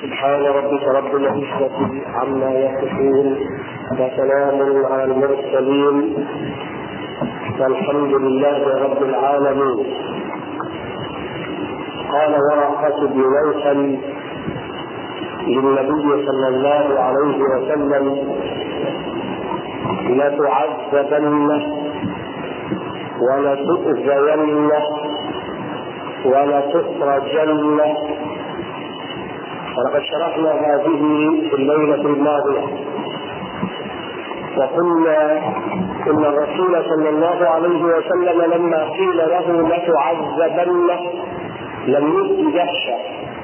سبحان ربك رب العزة عما يصفون وسلام على المرسلين والحمد لله رب العالمين. قال ورقة بن نوفل للنبي صلى الله عليه وسلم: لتعذبن ولتؤذين ولتخرجن. ولقد شرحنا هذه في الليلة الماضية وقلنا إن الرسول صلى الله عليه وسلم لما قيل له لتعذبن لم يبد دهشة،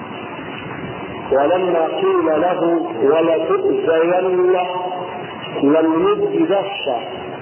ولما قيل له ولتؤذين لم يبد دهشة،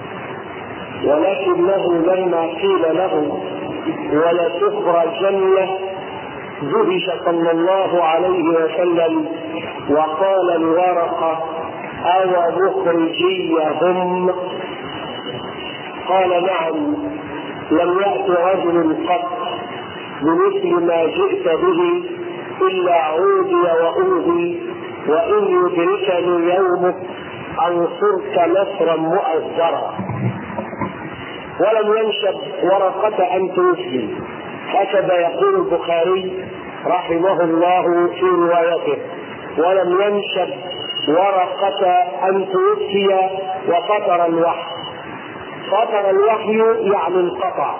ولكنه لما قيل له ولتخرجن دهش صلى الله عليه وسلم وقال لورقة: أو مخرجيهم؟ قال: نعم، لم يأت رجل قط بمثل ما جئت به إلا عودي وأوذي، وإن يدركني يومك أنصرك نصرا مؤزرا. ولم ينشب ورقة أن توفي، هكذا يقول البخاري رحمه الله في روايته: ولم ينشب ورقة أن توفي وفتر الوحي. فتر الوحي يعني انقطع،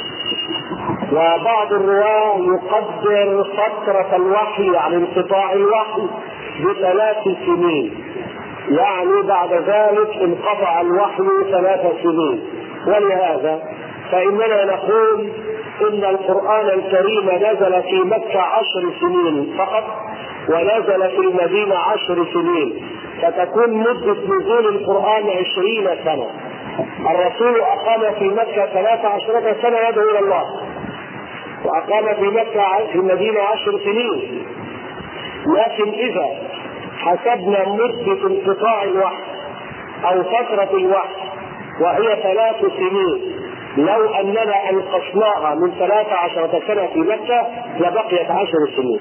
وبعض الرواة يقدر فترة الوحي يعني انقطاع الوحي ب3 سنين، يعني بعد ذلك انقطع الوحي 3 سنين. ولهذا فإننا نقول إن القرآن الكريم نزل في مكة 10 سنين فقط، ونزل في المدينة 10 سنين، فتكون مدة نزول القرآن 20 سنة. الرسول أقام في مكة 13 سنة يدعو إلى الله، وأقام في مكة في المدينة 10 سنين. لكن إذا حسبنا مدة انقطاع الوحي أو فترة الوحي وهي 3 سنين، لو أننا أنقصناها من 13 سنة في مكة لبقيت 10 سنين.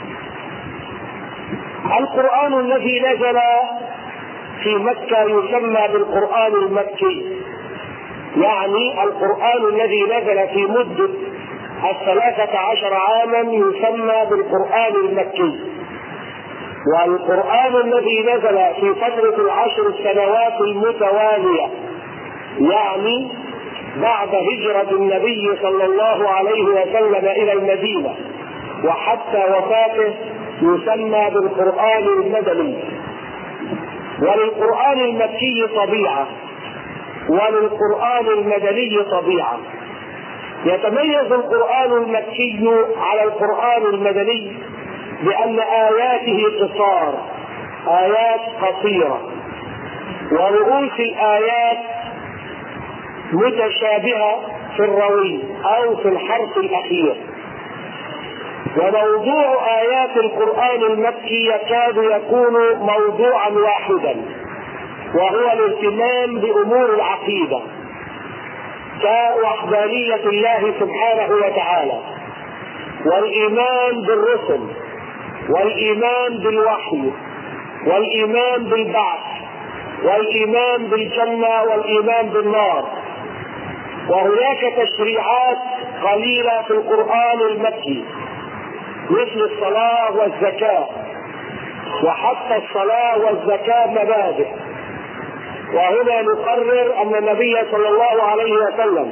القرآن الذي نزل في مكة يسمى بالقرآن المكي، يعني القرآن الذي نزل في مدة 13 عاما يسمى بالقرآن المكي. والقرآن الذي نزل في فترة 10 سنوات المتوالية، يعني بعد هجرة النبي صلى الله عليه وسلم إلى المدينة وحتى وفاته، يسمى بالقرآن المدني. وللقرآن المكي طبيعة وللقرآن المدني طبيعة. يتميز القرآن المكي على القرآن المدني بأن آياته قصار، آيات قصيرة، ورؤوس الآيات متشابهة في الروي أو في الحرف الأخير. وموضوع آيات القرآن المكي يكاد يكون موضوعا واحدا، وهو الاهتمام بأمور العقيدة كوحدانية الله سبحانه وتعالى، والإيمان بالرسل، والإيمان بالوحي، والإيمان بالبعث، والإيمان بالجنة، والإيمان بالنار. وهناك تشريعات قليلة في القرآن المكي مثل الصلاة والزكاة، وحتى الصلاة والزكاة مبادئ. وهنا نقرر أن النبي صلى الله عليه وسلم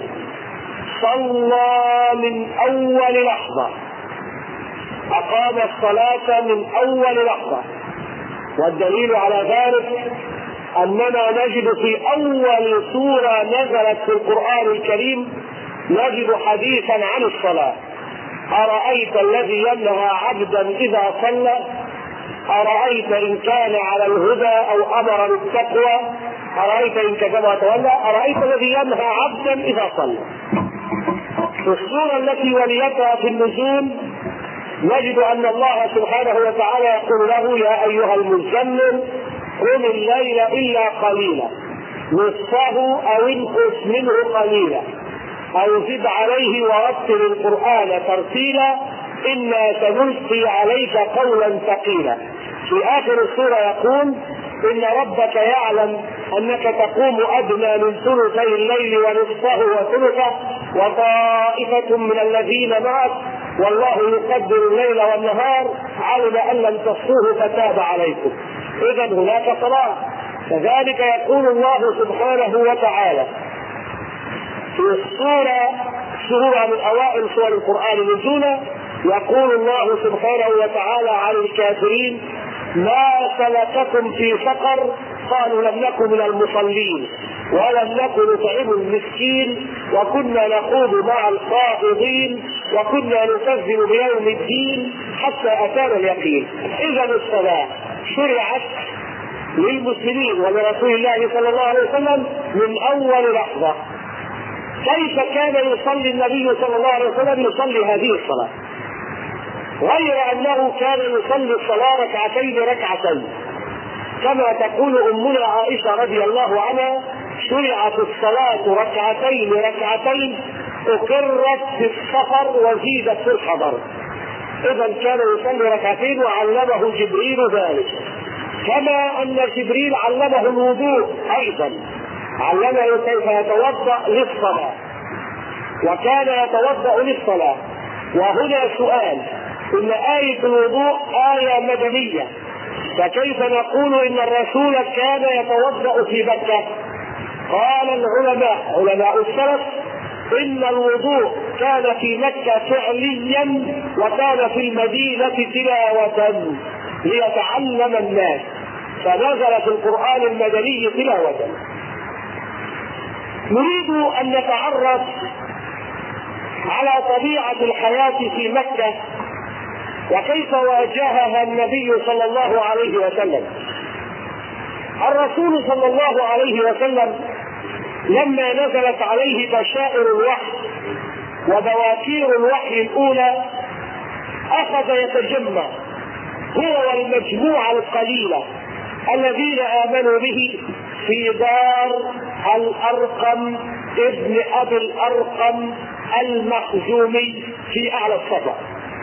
صلى من أول لحظة، أقام الصلاة من أول لحظة. والدليل على ذلك أننا نجد في أول سورة نزلت في القرآن الكريم نجد حديثا عن الصلاة: أرأيت الذي ينهى عبدا إذا صلى، أرأيت إن كان على الهدى أو أمر بالتقوى، أرأيت إن كذب وتولى، أرأيت الذي ينهى عبدا إذا صلى. في السورة التي وليتها في النزول نجد أن الله سبحانه وتعالى يقول له: يا أيها المزمل قم الليل إلا قليلا نصفه أو انقص منه قليلا أو زد عليه ورتل القرآن ترتيلا إنا سنلقي عليك قولا ثقيلا. في آخر السورة يقول إن ربك يعلم أنك تقوم أدنى من ثلثي الليل ونصفه وثلثه وطائفة من الذين معك والله يقدر الليل والنهار علم أن لم تحصوه فتاب عليكم. إذا هناك صلاة. كذلك يقول الله سبحانه وتعالى في سورة من أوائل سور القرآن نزولا، يقول الله سبحانه وتعالى عن الكافرين ما سلككم في سقر قالوا لم نكن من المصلين ولم نكن نطعم المسكين وكنا نخوض مع الخائضين وكنا نكذب بيوم الدين حتى أتانا اليقين. إذا الصلاة شرعت للمسلمين ولرسول الله صلى الله عليه وسلم من أول لحظة. كيف كان يصلي النبي صلى الله عليه وسلم؟ يصلي هذه الصلاة، غير أنه كان يصلي الصلاة ركعتين كما تقول أمنا عائشة رضي الله عنها شرعت الصلاة ركعتين أقرت في السفر وزيدت في الحضر. إذا كان يصلي ركعتين وعلمه جبريل ذلك، كما أن جبريل علمه الوضوء أيضا، علمه كيف يتوضأ للصلاة وكان يتوضأ للصلاة. وهنا سؤال، إن آية الوضوء آية مدنية، فكيف نقول إن الرسول كان يتوضأ في مكة؟ قال العلماء علماء السلف إن الوضوء كان في مكة فعليا وكان في المدينة تلاوة ليتعلم الناس، فنزل في القرآن المدني تلاوة. نريد أن نتعرف على طبيعة الحياة في مكة وكيف واجهها النبي صلى الله عليه وسلم. الرسول صلى الله عليه وسلم لما نزلت عليه بشائر الوحي وبواكير الوحي الأولى أخذ يتجمع هو والمجموعة القليلة الذين آمنوا به في دار الأرقم ابن أبي الأرقم المخزومي في أعلى الصفا.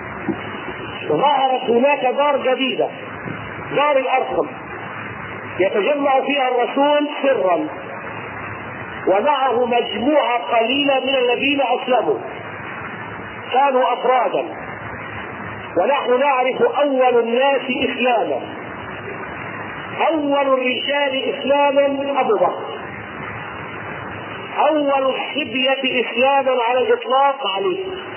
ظهرت هناك دار جديدة، دار الأرقم، يتجمع فيها الرسول سرا ومعه مجموعة قليلة من الذين أسلموا، كانوا أفرادا. ونحن نعرف أول الناس إسلاما، أول الرجال إسلاما أبو بكر، أول الصبية إسلاما على الإطلاق علي،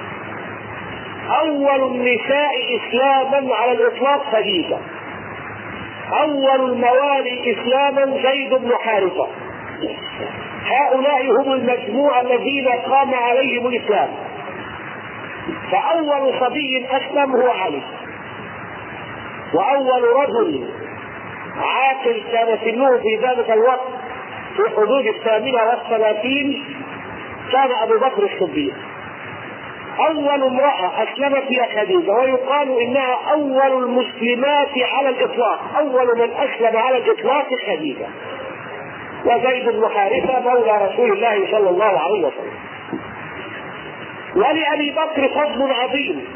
أول النساء إسلاما على الإطلاق خديجة، أول الموالي إسلاما زيد بن حارثة. هؤلاء هم المجموعة الذين قام عليهم الإسلام. فأول صبي أسلم هو علي، وأول رجل عاقل كان سنه في ذلك الوقت في حدود 38 كان أبو بكر الصديق. أول امرأة أسلمت هي خديجة، ويقال إنها أول المسلمات على الإطلاق، أول من أسلم على الإطلاق خديجة. وزيد بن حارثة مولى رسول الله صلى الله عليه وسلم. ولأبي بكر فضل عظيم،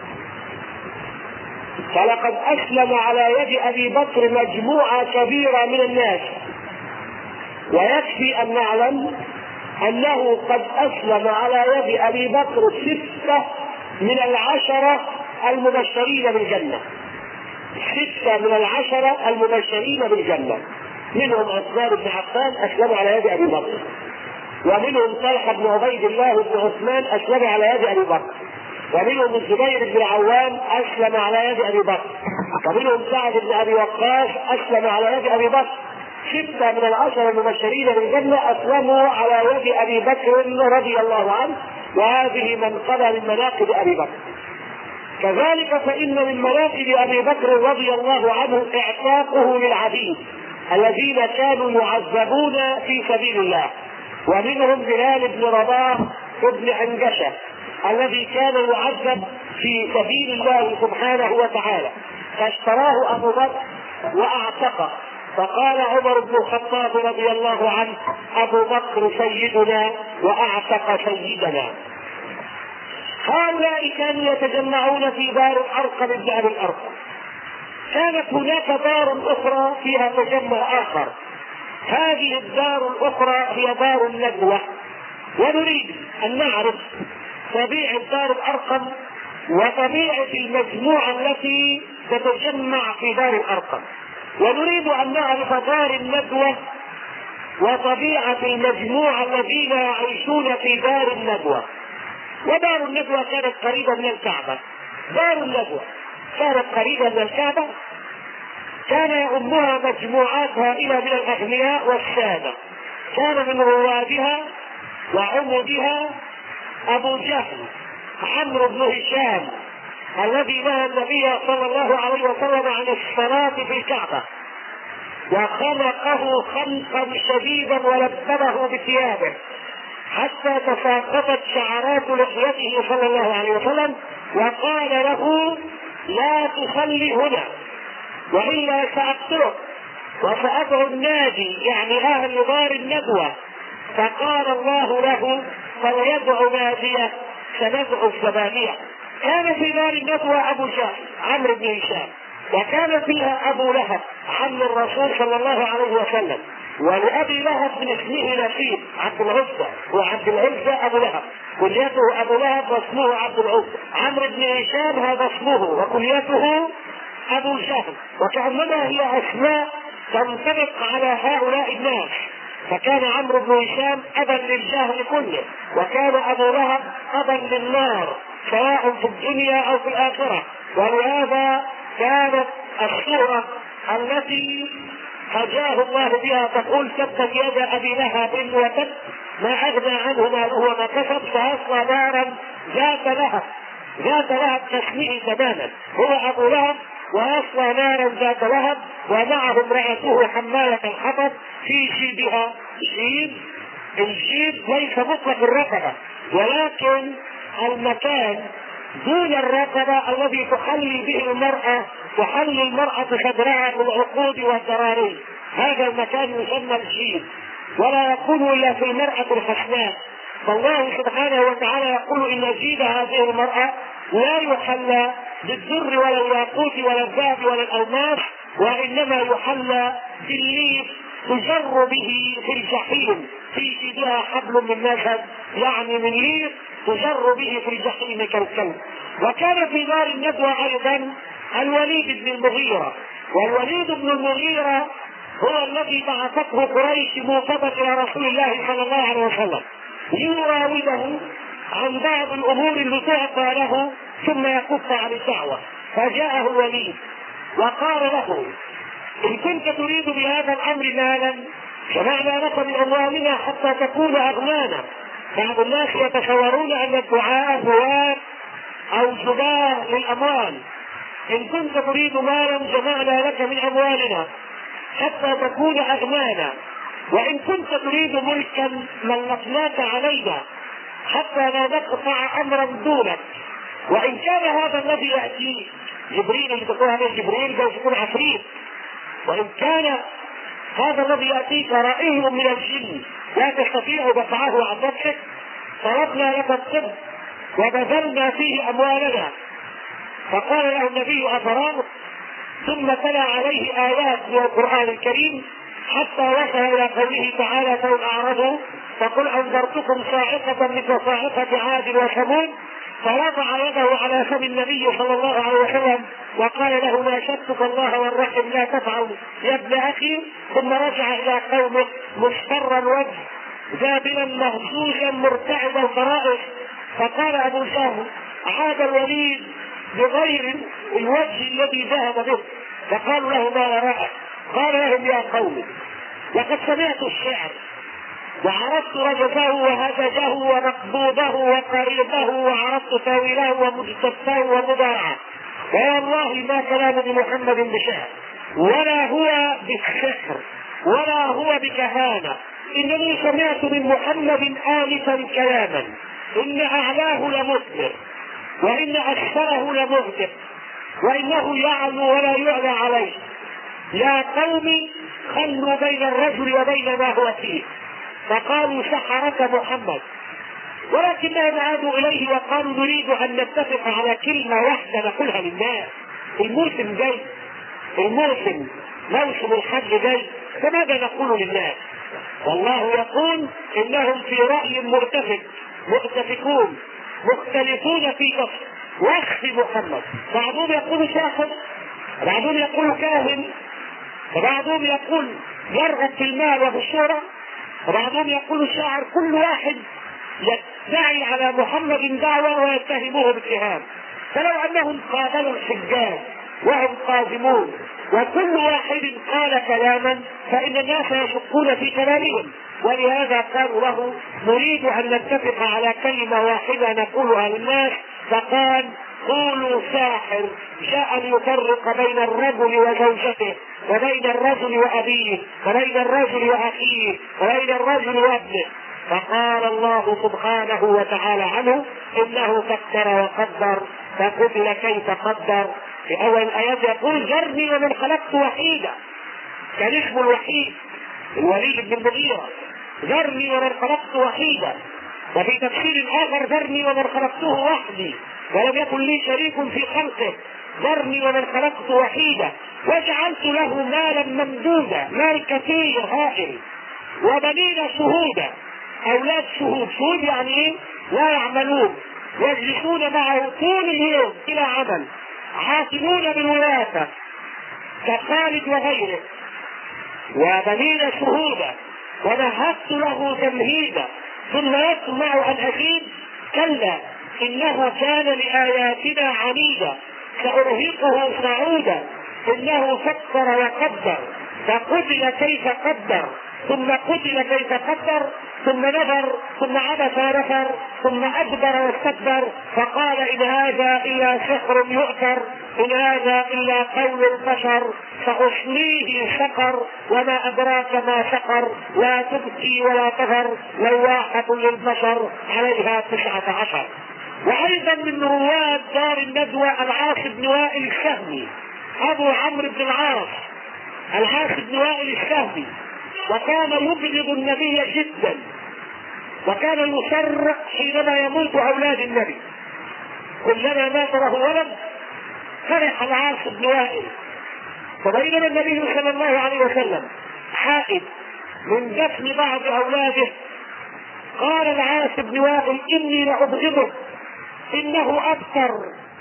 فلقد أسلم على يد أبي بكر مجموعة كبيرة من الناس، ويكفي أن نعلم أنه قد أسلم على يد أبي بكر 6 من 10 المبشرين بالجنة، 6 من 10 المبشرين بالجنة، منهم عثمان بن عفان أسلم على يد أبي بكر، ومنهم طلحة بن عبيد الله بن عثمان أسلم على يد أبي بكر، ومنهم الزبير بن العوام أسلم على يد أبي بكر، ومنهم سعد بن أبي وقاص أسلم على يد أبي بكر. 6 من 10 المبشرين بالجنة أسلموا على يد أبي بكر رضي الله عنه، وهذه منقبة من مناقب أبي بكر. كذلك فإن من مناقب أبي بكر رضي الله عنه إعتاقه للعبيد الذين كانوا يعذبون في سبيل الله، ومنهم بلال بن رباح ابن عنجشة الذي كان يعذب في سبيل الله سبحانه وتعالى، فاشتراه أبو بكر وأعتقه. فقال عمر بن الخطاب رضي الله عنه: أبو بكر سيدنا وأعتق سيدنا. هؤلاء كانوا يتجمعون في دار الأرقم بن أبي الأرقم. كانت هناك دار أخرى فيها تجمع آخر، هذه الدار الأخرى هي دار الندوة، ونريد أن نعرف طبيعة دار الأرقم وطبيعة المجموعة التي تتجمع في دار الأرقم، ونريد أن نعرف دار الندوة وطبيعة المجموعة الذين يعيشون في دار الندوة. ودار الندوة كانت قريبة من الكعبة. دار الندوة كانت قريبة من الكعبة، كان يؤمها مجموعات هائلة من الأغنياء والسادة، كان من روادها وعمودها أبو جهل عمرو بن هشام الذي نهى النبي صلى الله عليه وسلم عن الصلاة في الكعبة، وخنقه خنقا شديدا ولببه بثيابه حتى تساقطت شعرات لحيته صلى الله عليه وسلم، وقال له: لا تصلي هنا وإلا سأقتلك وسأدعو النادي، يعني أهل دار الندوة. فقال الله له: فليدعو ناديه سندعو الزبانية. كان في دار الندوة أبو جهل عمرو بن هشام، وكان فيها أبو لهب عم الرسول صلى الله عليه وسلم، ولأبي لهب من اسمه نسيب عبد العزة، وعبد العزة أبو لهب كليته أبو لهب واسمه عبد العزة. عمرو بن هشام هذا اسمه وكليته أبو جهل، وكأنما هي أسماء تنطبق على هؤلاء الناس. فكان عمرو بن هشام أبا للجهل كله، وكان أبو لهب أبا للنار سواء في الدنيا أو في الآخرة. ولهذا كانت السورة التي هجاه الله بها تقول: تبت يد أبي لهب وتب ما أغنى عنه ماله وما كسب سيصلى نارا ذات لهب. ذات لهب تسميه تماما، هو أبو لهب ويصلى نارا ذات لهب، ومعه امرأته حمالة الحطب في جيبها جيب. الجيب ليس مطلق الرقبة، ولكن المكان دون الرقبة الذي تحلي به المرأة، تحلي المرأة صدرها بالعقود والضراري، هذا المكان يسمى الجيب، ولا يكون إلا في المرأة الحسناء. فالله سبحانه وتعالى يقول: إن جيب هذه المرأة لا يحلى بالدر ولا الياقوت ولا الذهب ولا الألماس، وإنما يحلى بالليف تجر به في الجحيم، في جيبها حبل من مسد، يعني من ليف تجر به في الجحيم كالكلب. وكان في دار الندوة أيضا الوليد بن المغيرة، والوليد بن المغيرة هو الذي بعثته قريش موفدا إلى رسول الله صلى الله عليه وسلم ليراوده عن بعض الأمور اللي تعطى له ثم يكف عن الدعوة. فجاءه الوليد وقال له: إن كنت تريد بهذا الأمر مالا جمعنا لك من أموالنا حتى تكون أغنانا. بعض الناس يتصورون أن الدعاء هوان أو جباه للأموال. إن كنت تريد مالا جمعنا لك من أموالنا حتى تكون أغنانا، وإن كنت تريد ملكا ملكناك علينا حتى لا نقطع أمرا دونك. وإن كان هذا الذي يأتي جبريل، اللي تقول هذا جبريل جاي يكون عفريت، وإن كان هذا الذي يأتيك رأيه من الجن لا تستطيع دفعه عن نفسك، طلبنا لك الطب وبذلنا فيه أموالنا. فقال له النبي: أفرغت؟ ثم تلا عليه آيات من القرآن الكريم حتى وصل إلى قوله تعالى: فإن أعرضوا فقل أنذرتكم صاعقة مثل صاعقة عاد وثمود. فوضع يده على فم النبي صلى الله عليه وسلم وقال له: ما شتك الله والرحم لا تفعل يا ابن أخي. ثم رجع إلى قومه مصفر الوجه ذابلا مهزوزا مرتعد الفرائص. فقال أبو جهل: عاد الوليد بغير الوجه الذي ذهب به. فقالوا له: ما وراءك؟ قال لهم: يا قوم، لقد سمعت الشعر وعرفت رجفه وهزجه ومقبوضه وقريبه، وعرفت تاويله ومجتثه ومضاعه، والله ما كلام بمحمد بشعر ولا هو بالسحر ولا هو بكهانة، إنني سمعت من محمد آنفا كلاما إن أعلاه لمثمر وإن أكثره لمهدف وإنه يعلو ولا يعلى عليه. يا قوم خلوا بين الرجل وبين ما هو فيه. فقالوا: سحرك محمد. ولكنهم عادوا اليه وقالوا نريد ان نتفق على كلمة واحدة نقولها للناس. الموسم جاي، موسم الحج جاي، فماذا نقول للناس؟ والله يقول انهم في رأي متفقون مختلفون في وصف محمد. بعضهم يقول ساحر، بعضهم يقول كاهن، وبعضهم يقول يرغب في المال وفي الشهرة، وبعضهم يقول شاعر. كل واحد يدعي على محمد دعوة ويتهموه باتهام. فلو انهم قابلوا الحجاج وهم قادمون وكل واحد قال كلاما فإن الناس يشكون في كلامهم، ولهذا قالوا له نريد أن نتفق على كلمة واحدة نقولها للناس. فقال قولوا ساحر جاء ليفرق بين الرجل وزوجته، وبين الرجل وأبيه، وبين الرجل وأخيه، وبين الرجل وابنه. فقال الله سبحانه وتعالى عنه إنه فكر وقدر فقتل كيف قدر. في أول الآيات يقول ذرني ومن خلقت وحيدا، كان اسمه الوحيد الوليد بن المغيرة، ذرني ومن خلقت وحيدا. وفي تفسير آخر ذرني ومن خلقته وحدي ولم يكن لي شريك في خلقه، ذرني ومن خلقت وحيدا وجعلت له مالا ممدودا، مال كثير هائل، وبنين شهودا، أولاد شهود يعني إيه؟ لا يعملون، يجلسون معه طول اليوم إلى عمل، عاصمون بالوراثة كخالد وغيره، وبنين شهودا، ومهدت له تمهيدا ثم يطمع أن أزيد، كلا إنه كان لآياتنا عنيدا سأرهقه صعودا، إنه فكر وقدر فقتل كيف قدر، ثم قتل كيف قدر، ثم نظر، ثم عبس ونفر، ثم أدبر واستكبر، فقال إن هذا إلا سحر يؤثر، إن هذا إلا قول البشر، سأصليه سقر وما أدراك ما سقر، لا تبكي ولا تذر، لواحة للبشر عليها 19. وأيضا من رواد دار الندوة العاص بن وائل السهمي، أبو عمرو بن العاص، العاص بن وائل السهمي، وكان يبغض النبي جدا، وكان يسر حينما يموت أولاد النبي، كلما مات له ولد فرح العاص بن وائل. فبينما النبي صلى الله عليه وسلم حائد من دفن بعض أولاده قال العاص بن وائل إني لأبغضه، إنه أبتر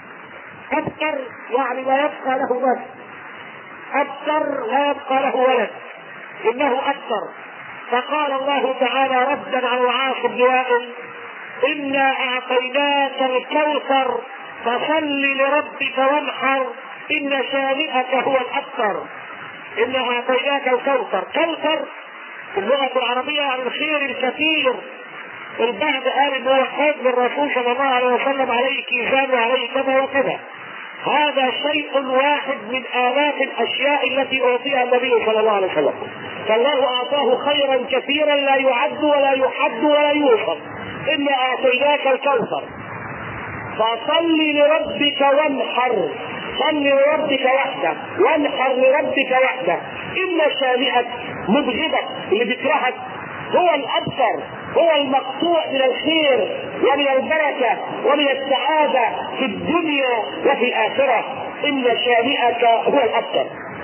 يعني لا يبقى له ولد، أبتر لا يبقى له ولد، إنه أبتر. فقال الله تعالى ردا على العاص بن وائل إنا أعطيناك الكوثر فصل لربك وانحر إن شانئك هو الأبتر. إنا أعطيناك الكوثر، كوثر في اللغة العربية عن الخير الكثير. البعض قال إنه حوض للرسول صلى الله عليه وسلم عليه كيزان وعليه كذا وكذا، هذا شيء واحد من آلاف الأشياء التي أعطيها النبي صلى الله عليه وسلم، فالله أعطاه خيرا كثيرا لا يعد ولا يحد ولا يوصف. إنا أعطيناك الكوثر فصل لربك وانحر، صل لربك وحده وانحر لربك وحده، إن شانئك مبغضك اللي بيكرهك هو الأبتر، هو المقطوع من الخير ومن البركة ومن السعادة في الدنيا وفي الآخرة، إن شانئك هو الأبتر.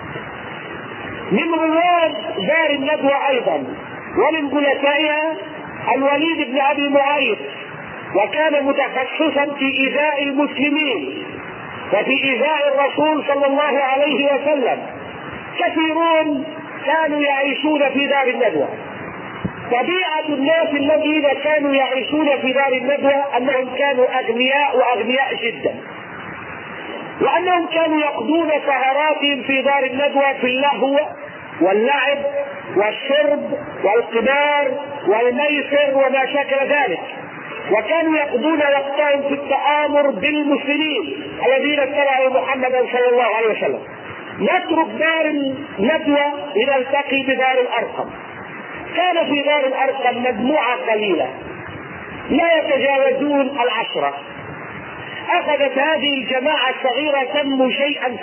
من رواد دار الندوة أيضا ومن جلسائها الوليد بن أبي معيط، وكان متخصصا في إيذاء المسلمين وفي إيذاء الرسول صلى الله عليه وسلم. كثيرون كانوا يعيشون في دار الندوة. طبيعة الناس الذين كانوا يعيشون في دار الندوة أنهم كانوا أغنياء وأغنياء جدا، وأنهم كانوا يقضون سهراتهم في دار الندوة في اللهو واللعب والشرب والقمار والميسر وما شاكل ذلك، وكانوا يقضون وقتهم في التآمر بالمسلمين الذين اتبعوا محمدا صلى الله عليه وسلم. نترك دار الندوة لنلتقي بدار الأرقم. كان في دار الأرقم مجموعة قليلة لا يتجاوزون 10. أخذت هذه الجماعة الصغيرة تنمو شيئا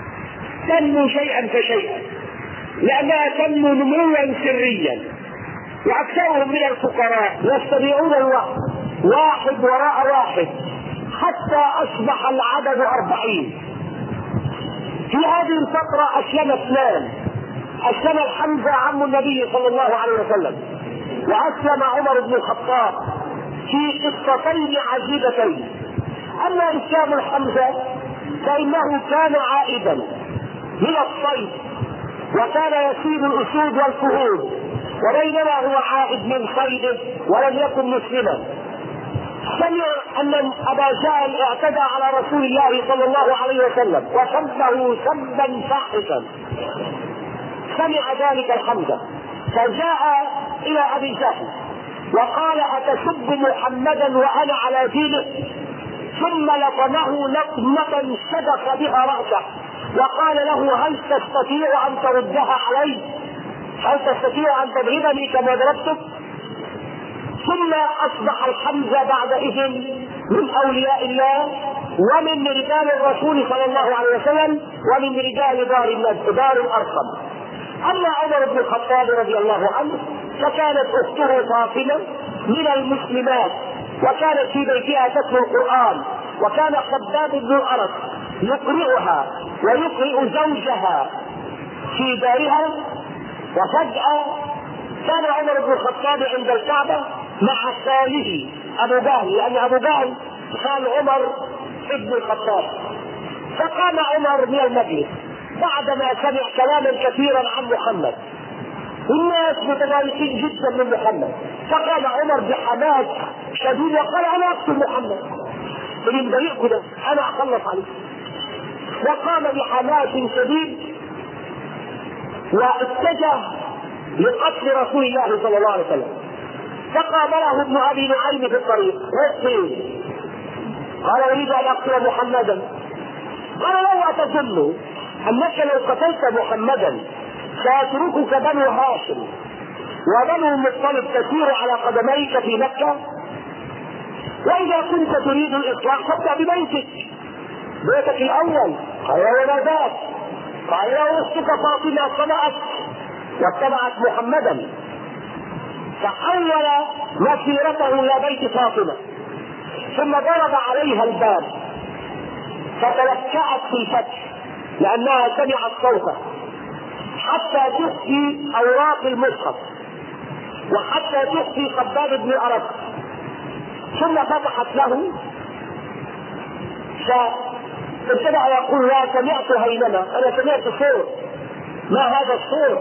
فشيئا، لأنها تنمو نموا سريا، وأكثرهم من الفقراء يستمعون الوحي واحد وراء واحد حتى أصبح العدد 40. في هذه الفترة أسلم اثنان، أسلم الحمزة عم النبي صلى الله عليه وسلم، وأسلم عمر بن الخطاب في قصتين عجيبتين. أما إسلام الحمزة فإنه كان عائدا من الصيد وكان يصيد الأسود والفهود، وبينما هو عائد من صيده ولم يكن مسلما سمع أن أبا جهل اعتدى على رسول الله صلى الله عليه وسلم وسبه سبا فاحشا. سمع ذلك الحمزة فجاء إلى أبي جهل وقال أتسب محمدا وأنا على دينه؟ ثم لطمه لطمة شدق بها رأسه وقال له هل تستطيع أن تردها علي؟ هل تستطيع أن تضربني كما ضربتك؟ ثم أصبح الحمزة بعدئذ من أولياء الله ومن رجال الرسول صلى الله عليه وسلم ومن رجال دار الأرقم. أما عمر بن الخطاب رضي الله عنه فكانت أخته فاطمة من المسلمات وكانت في بيتها تتلو القرآن، وكان خباب بن الأرق يقرئها ويقرئ زوجها في دارها. وفجأة كان عمر بن الخطاب عند الكعبة مع خاله أبو جهل، لأن أبو جهل خال عمر ابن الخطاب. فقام عمر من المجلس بعدما سمع كلاما كثيرا عن محمد، والناس متضايقين جدا من محمد، فقام عمر بحماس شديد وقال انا اقتل محمد، اللي مضايقكم ده انا اخلص عليه. وقام بحماس شديد واتجه لقتل رسول الله صلى الله عليه وسلم. فقابله ابن ابي نعيم في الطريق وقتل، قال اريد ان اقتل محمدا. قال له اتظن انك لو قتلت محمدا سيتركك بنو هاشم وبنو المطلب تسير على قدميك في مكة؟ وإذا كنت تريد الإصلاح فابدأ ببيتك، بيتك الأول. قال وما ذاك؟ قال له أختك فاطمة صنعت واتبعت محمدا، فحول مسيرته إلى بيت فاطمة ثم ضرب عليها الباب فتلكأت في الفتح لأنها سمعت صوته حتى تخفي أوراق المصحف وحتى تخفي خباب بن الأرق. ثم فتحت له فابتدأ يقول لا سمعت هينما، أنا سمعت صوت، ما هذا الصوت؟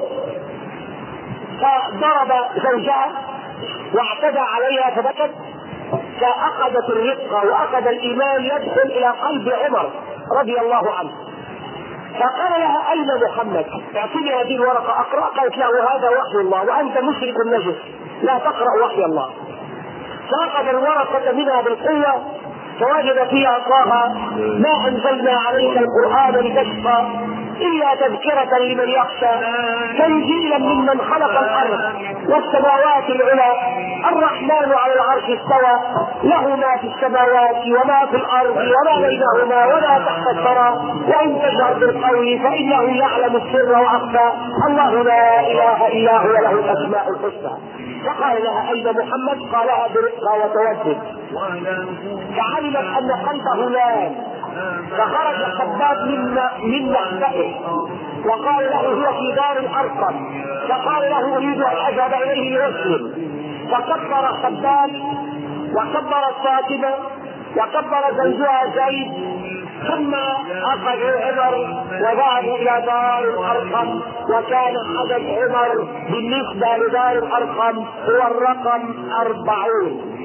فضرب زوجها واعتدى عليها فبكت، فأخذت الرقة وأخذ الإيمان يدخل إلى قلب عمر رضي الله عنه. فقال لها اين محمد؟ اعطيني هذه الورقه اقرا. قالت له هذا وحي الله وانت مشرك نجس لا تقرا وحي الله. فاخذ الورقه منها بالقوه فوجد فيها طه ما انزلنا عليك القران لتشقى الا تذكره لمن يخشى تنزيلا ممن خلق الارض والسماوات العلى الرحمن على العرش استوى له ما في السماوات وما في الارض وما بينهما ولا تحت الثرى وان تجهر بالقول فانه يعلم السر واخفى الله لا اله الا هو له الاسماء الحسنى. فقال لها اين محمد؟ قالها برقه وتودد. فعلمت ان قلبه نام فخرج خباب من مخبئه وقال له هو في دار الارقم، فقال له اريد ان اذهب اليه ليسلم. فكبر خباب وكبرت فاطمه وكبر زوجها زيد، ثم اخذوا عمر وذهبوا الى دار الارقم. وكان عدد عمر بالنسبه لدار الارقم هو الرقم 40.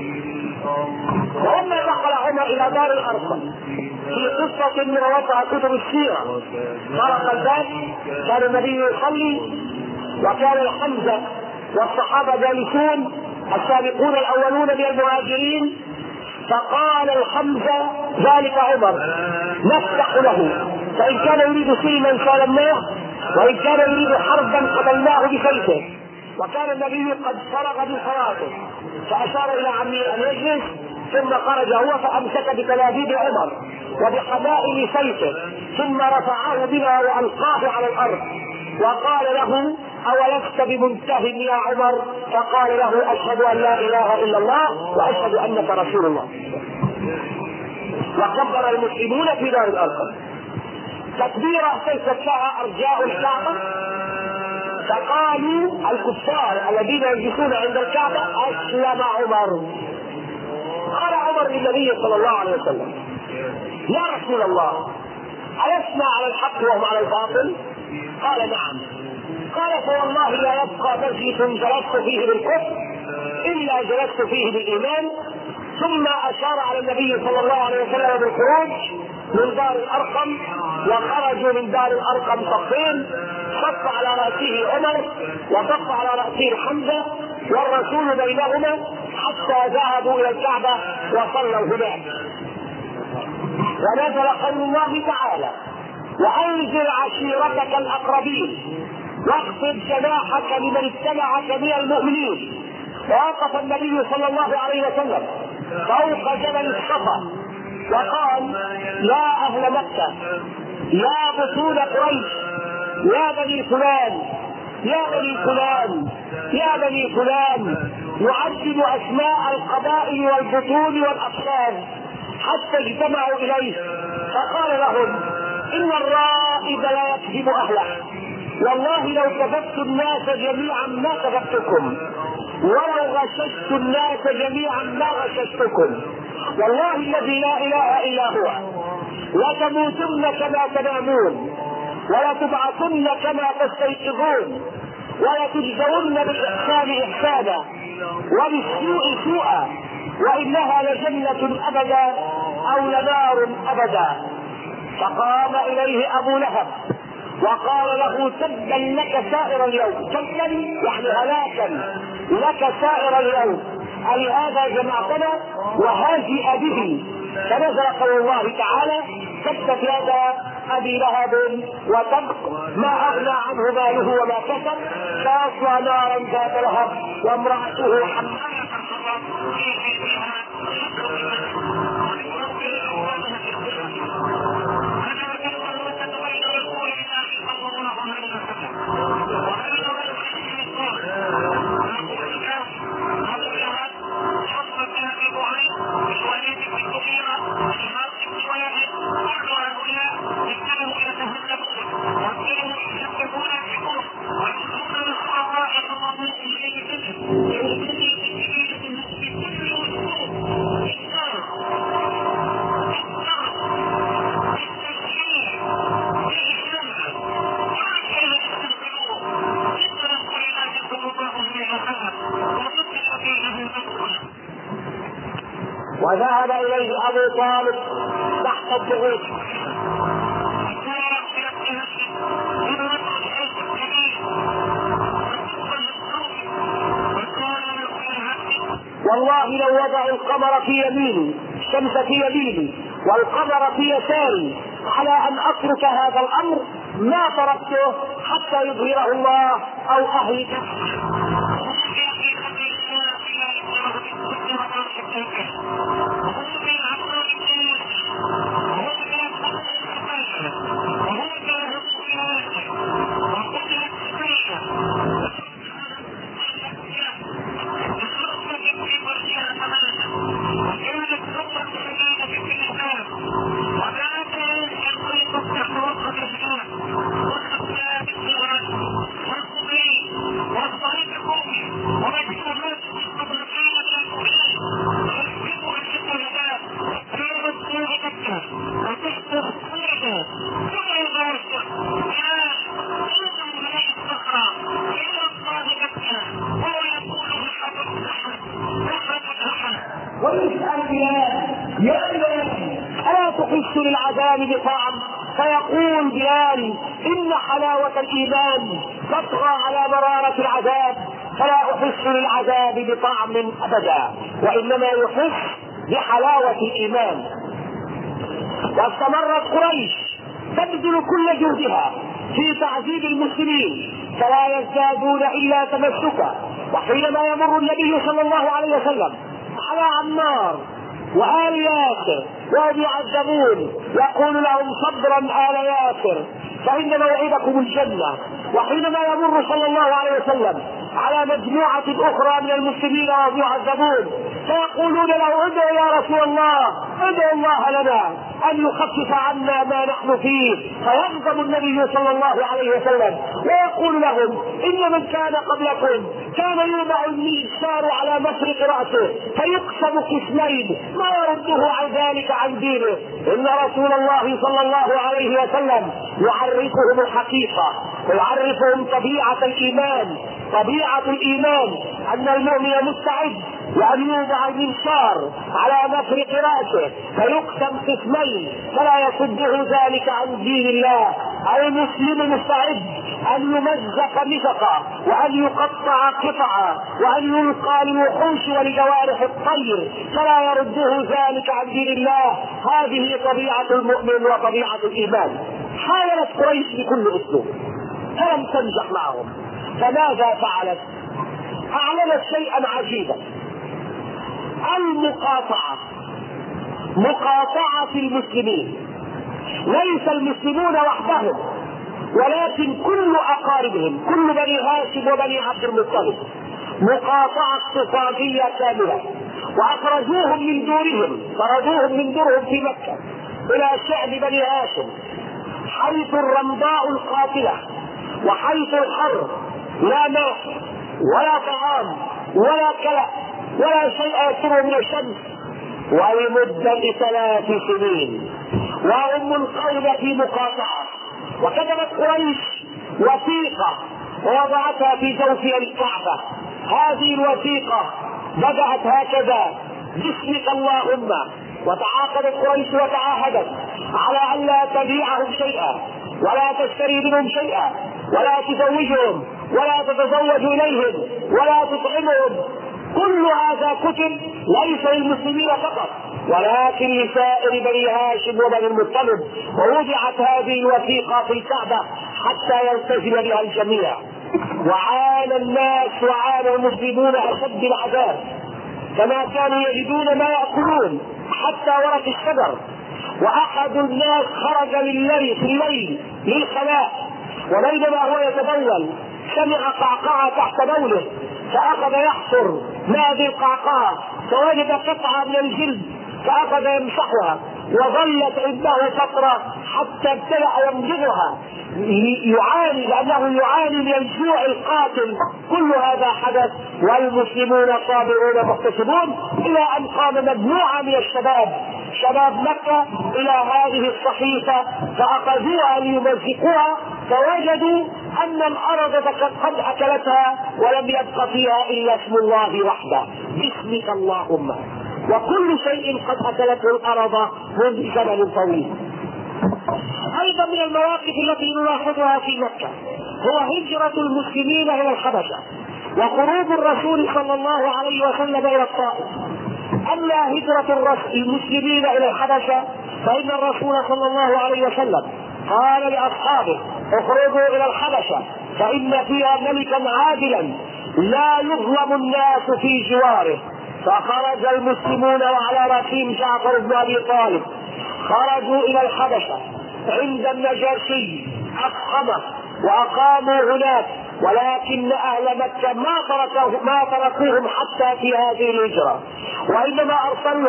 ولما دخل عمر الى دار الارقم في قصة من وضع كتب السيرة طرق الباب، كان النبي يصلي وكان الحمزة والصحابة جالسون السابقون الأولون من المهاجرين. فقال الحمزة ذلك عمر نفتح له، فإن كان يريد سلما سالمناه وإن كان يريد حربا قتلناه بسيفه. وكان النبي قد فرغ من صلاته فأشار إلى عمه أن يجلس، ثم خرج هو فأمسك بتلابيب عمر وبحبائل سيفه ثم رفعه بها وألقاه على الأرض وقال له أولست بمنتهٍ يا عمر؟ فقال له أشهد أن لا إله إلا الله وأشهد أنك رسول الله. وكبر المسلمون في دار الأرقم تكبيرة ليست لها أرجاء الكعبة، فقالوا الكفار الذين يجلسون عند الكعبة أسلم عمر. قال عمر للنبي صلى الله عليه وسلم يا رسول الله ألسنا على الحق وهم على الباطل؟ قال نعم. قال فوالله لا يبقى مجلس جلست فيه بالكفر إلا جلست فيه بالإيمان. ثم أشار على النبي صلى الله عليه وسلم بالخروج من دار الأرقم، وخرجوا من دار الأرقم صفين، صف على رأسه عمر وصف على رأسه حمزة والرسول بينهما، حتى ذهبوا إلى الكعبة وصلوا هناك. ونزل قول الله تعالى وأنذر عشيرتك الأقربين واخفض جناحك لمن اتبعك من المؤمنين. ووقف النبي صلى الله عليه وسلم فوق جبل الصفا وقال يا أهل مكة يا بطون قريش يا بني فلان يا بني فلان يا بني فلان، يعدد أسماء القبائل والبطون والأصناف حتى اجتمعوا إليه، فقال لهم إن الرائد لا يكذب أهله، والله لو كذبت الناس جميعا ما كذبتكم، ولو غششت الناس جميعا ما غششتكم، والله الذي لا إله إلا هو لتموتن كما تنامون ولتبعثن كما تستيقظون ولتجزون بالإحسان إحسانا وبالسوء سوءا، وإنها لجنة أبدا أو لنار أبدا. فقام إليه أبو لهب وقال له تبا لك سائر اليوم، تبا يعني هلاكا لك سائر اليوم، ألهذا جمعتنا وهاجئ به. فنزل قول الله تعالى تبت يدا أبي لهب وتب ما أغنى عنه ماله وما كسب سيصلى نارا ذات لهب وامرأته حمالة الحطب في بيتها. وذهب إليه أبو طالب تحت الضغوط والله لو وضع القمر في يميني الشمس في يميني والقمر في يساري على أن أترك هذا الأمر ما تركته حتى يظهره الله أو أهلكه. ألا تحس للعذاب بطعم؟ فيقول بلال إن حلاوة الإيمان تطغى على مرارة العذاب، فلا أحس للعذاب بطعم أبدا، وإنما يحس بحلاوة الإيمان. واستمرت قريش تبذل كل جهدها في تعذيب المسلمين فلا يزدادون إلا تمسكا. وحينما يمر النبي صلى الله عليه وسلم على عمار وآل ياسر وهم يعذبون، يقول لهم صبرا آل ياسر فإن موعدكم الجنة. وحينما يمر صلى الله عليه وسلم على مجموعة أخرى من المسلمين وهم يعذبون فيقولون له ادعوا يا رسول الله، ادعوا الله لنا أن يخفف عنا ما نحن فيه، فيغضب النبي صلى الله عليه وسلم ويقول لهم إن من كان قبلكم كان يوضع المنشار على مفرق رأسه فيقسم قسمين ما يرده عن ذلك عن دينه. إن رسول الله صلى الله عليه وسلم يعرفهم الحقيقة ويعرفهم طبيعة الإيمان. طبيعة الإيمان أن المؤمن مستعد وأن يوضع المنشار على مفرق رأسه فيقسم قسمين فلا يصده ذلك عن دين الله. المسلم مستعد أن يمزق مزقا وأن يقطع قطعا وأن يلقى للوحوش ولجوارح الطير فلا يرده ذلك عن دين الله. هذه طبيعة المؤمن وطبيعة الإيمان. حاولت قريش بكل أسلوب فلم تنجح معهم، فماذا فعلت؟ أعلنت شيئا عجيبا، المقاطعة، مقاطعة المسلمين. ليس المسلمون وحدهم ولكن كل أقاربهم، كل بني هاشم وبني عبد المطلب، مقاطعة اقتصادية كاملة. وأخرجوهم من دورهم، طردوهم من دورهم في مكة إلى شعب بني هاشم حيث الرمضاء القاتلة وحيث الحر، لا ماء ولا طعام ولا كلى ولا شيء يسر من الشمس، ولمدة 3 سنين وهم منقون في مقاطعة. وكتبت قريش وثيقة ووضعتها في جوف الكعبة. هذه الوثيقة بدأت هكذا: باسمك اللهم. وتعاقدت قريش وتعاهدت على أن لا تبيعهم شيئا ولا تشتري منهم شيئا ولا تزوجهم ولا تتزوج إليهم ولا تطعمهم. كل هذا كتب ليس للمسلمين فقط ولكن لسائر بني هاشم وبني المطلب. ووضعت هذه الوثيقة في الكعبة حتى يلتزم بها الجميع. وعانى الناس وعانى المسلمون أشد العذاب، كما كانوا يجدون ما يأكلون حتى ورق الشجر. وأحد الناس خرج في الليل للخلاء، وبينما هو يتبول سمع قعقعة تحت بوله فأخذ يحفر ما هذه القعقعة فوجد قطعة من الجلد فأخذ يمسحها وظلت عنده فترة حتى ابتدأ يمضغها يعاني، لأنه يعاني من الجوع القاتل. كل هذا حدث والمسلمون صابرون محتسبون إلى أن قام مجموعة من الشباب، شباب مكة، إلى هذه الصحيفة فأخذوها ليمزقوها فوجدوا أن الأرض قد أكلتها ولم يبق فيها إلا اسم الله وحده، باسمك اللهم. وكل شيء قد أكلته الأرض منذ زمن طويل. أيضا من المواقف التي نلاحظها في مكة هو هجرة المسلمين إلى الحبشة وخروج الرسول صلى الله عليه وسلم إلى الطائف. أما هجرة المسلمين إلى الحبشة فإن الرسول صلى الله عليه وسلم قال لأصحابه: اخرجوا إلى الحبشة فإن فيها ملكا عادلا لا يظلم الناس في جواره. فخرج المسلمون وعلى رأسهم جعفر بن أبي طالب، خرجوا إلى الحبشة عند النجاشي أفخمه وأقاموا هناك، ولكن أهل مكة ما تركوهم حتى في هذه الهجرة، وإنما أرسلوا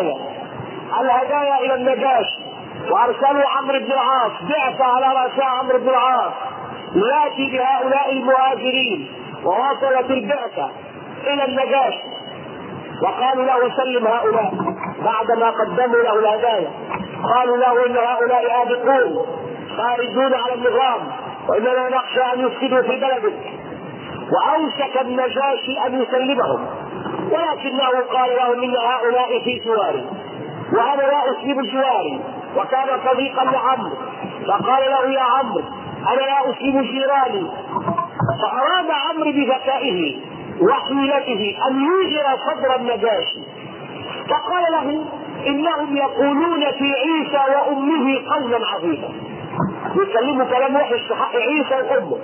الهدايا إلى النجاشي، وأرسلوا عمرو بن العاص بعثة على رأس عمرو بن العاص يأتي بهؤلاء المهاجرين. ووصلت البعثة إلى النجاشي وقالوا له: سلم هؤلاء. بعدما قدموا له الهدايا قالوا له: إن هؤلاء آبقون خارجون على النظام وإننا نخشى أن يفسدوا في بلدك. وأوشك النجاشي أن يسلمهم، ولكنه قال لهم: إن هؤلاء في جواري وأنا لا أسلم جواري. وكان صديقا لعمرو فقال له: يا عمرو أنا لا أسلم جيراني. فأراد عمرو بذكائه وحيلته أن يوجر صدر النجاشي، فقال له: إنهم يقولون في عيسى وأمه قولا عظيما، يكلموا كلام وحش في حق عيسى وأمه.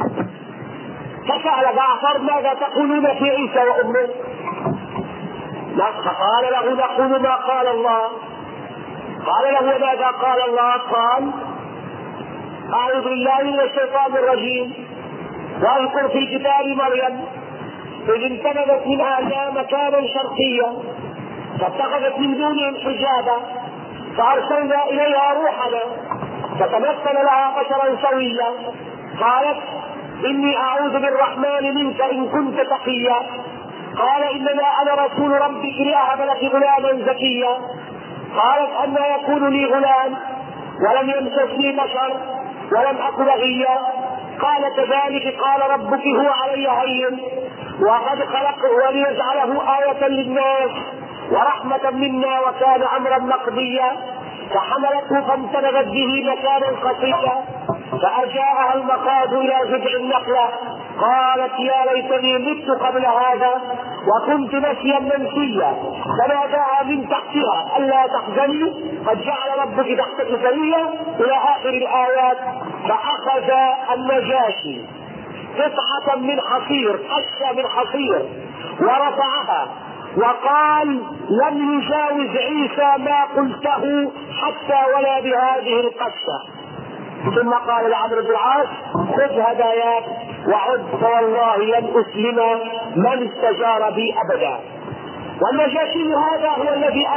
فسأل جعفر: ماذا تقولون في عيسى وأمه؟ فقال له نقول ما قال الله. قال له ماذا قال الله؟ قال أعوذ بالله من الشيطان الرجيم واذكر في كتاب مريم إذ انتبذت من أهلها مكانا شرقيا فاتخذت من دونهم حجابا فأرسلنا إليها روحنا فتمثل لها بشرا سويا قالت إني أعوذ بالرحمن منك إن كنت تقيا قال إنما أنا رسول ربك لأهب لك غلاما زكيا قالت أنى يكون لي غلام ولم يمسسني بشر ولم أك بغيا قال كذلك قال ربك هو علي هين وقد خلقه وليجعله آية للناس ورحمة منا وكان أمرا مقضيا فحملته فانتبذت به مكانا قصيا فأجاءها المخاض إلى جذع النخلة قالت يا ليتني مت قبل هذا وكنت نسيا منسيا فناداها من تحتها ألا تحزني قد جعل ربك تحتك سريا إلى آخر الآيات. فأخذ النجاشي قطعة من حصير قشة من حصير ورفعها وقال لم يجاوز عيسى ما قلته حتى ولا بهذه القشة. ثم قال لعمرو بن العاص خذ هداياك وعد فوالله لن أسلم من استجار بي أبدا. والنجاشي هذا هو الذي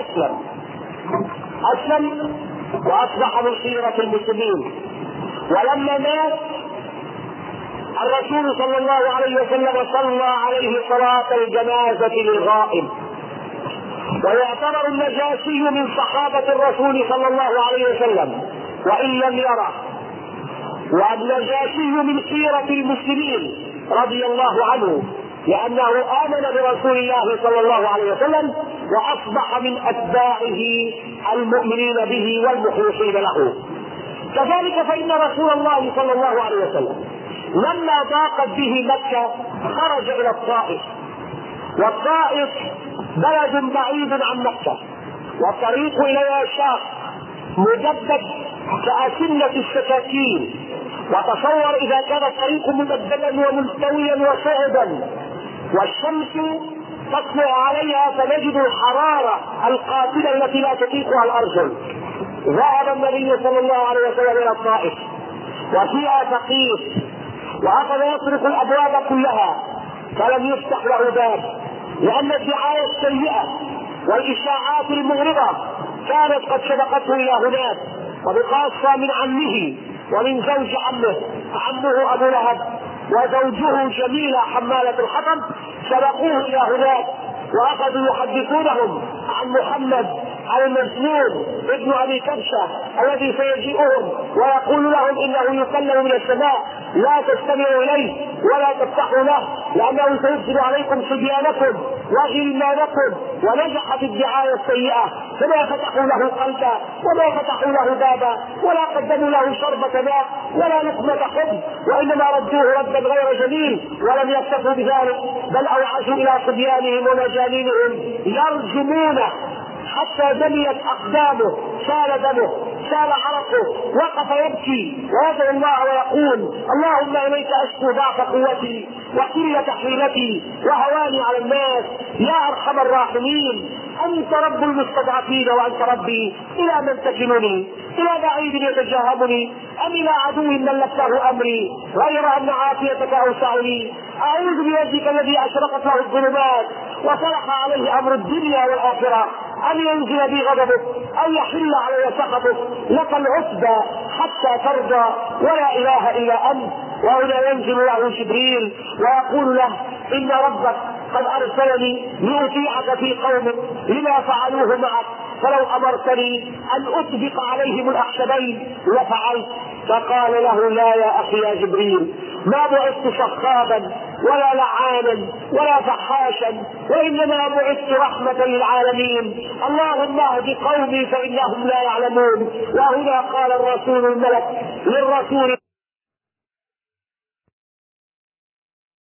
أسلم وأصبح من خيرة المسلمين. ولما مات الرسول صلى الله عليه وسلم صلى عليه صلاة الجنازة للغائب ويعتبر النجاشي من صحابة الرسول صلى الله عليه وسلم وإن لم يره. والنجاشي من خيرة المسلمين رضي الله عنه لأنه آمن برسول الله صلى الله عليه وسلم وأصبح من أتباعه المؤمنين به والمخلصين له. كذلك فإن رسول الله صلى الله عليه وسلم لما ضاقت به مكة خرج إلى الطائف، والطائف بلد بعيد عن مكة والطريق إليها شاق مجدد كأسنة السكاكين. وتصور إذا كان الطريق ممددا وملتويا وصعدا والشمس تطلع عليها فنجد الحرارة القاتلة التي لا تطيقها الأرجل. ذهب النبي صلى الله عليه وسلم إلى الطائف وفيها ثقيف وأخذ يطرق الأبواب كلها فلم يفتح له باب لأن الدعاية السيئة والإشاعات المغرضة كانت قد سبقته إلى هناك، وبخاصة من عمه ومن زوج عمه أبو لهب وزوجه جميلة حمالة الحطب سبقوه إلى هناك وأخذوا يحدثونهم عن محمد المجنون ابن أبي كبشة الذي سيجيئهم ويقول لهم إنه يكلم من السماء لا تستمعوا إليه ولا تفتحوا له لأنه سيفسد عليكم صبيانكم وغلمانكم. ونجحت الدعاية السيئة فما فتحوا له قلبا وما فتحوا له بابا ولا قدموا له شربة ماء ولا لقمة خبز وإنما ردوه ردا غير جميل. ولم يكتفوا بذلك بل أوعزوا إلى صبيانهم ومجانينهم يرجمونه حتى دميت أقدامه سال دمه سال عرقه وقف يبكي ويدعو الله ويقول اللهم إليك أشكو ضعف قوتي وقلة حيلتي وهواني على الناس يا أرحم الراحمين أنت رب المستضعفين وأنت ربي إلى من تكلني إلى بعيد يتجاهمني أم إلى عدو ملكته أمري غير أن عافيتك أوسعني أعوذ بوجهك الذي أشرقت له الظلمات وصلح عليه أمر الدنيا والآخرة أن ينزل بي غضبك أو يحل علي سخطك لك العتبى حتى ترضى ولا إله إلا أنت. وهنا ينزل له جبريل ويقول له إن ربك قد أرسلني لأطيعك في قومك لما فعلوه معك فلو أمرتني أن أطبق عليهم الأخشبين لفعلت. فقال له لا يا أخي يا جبريل ما بعثت شخابا ولا لعانا ولا فحاشا وإنما بعثت رحمة للعالمين اللهم اهد قومي فإنهم لا يعلمون. وهنا قال الرسول الملك للرسول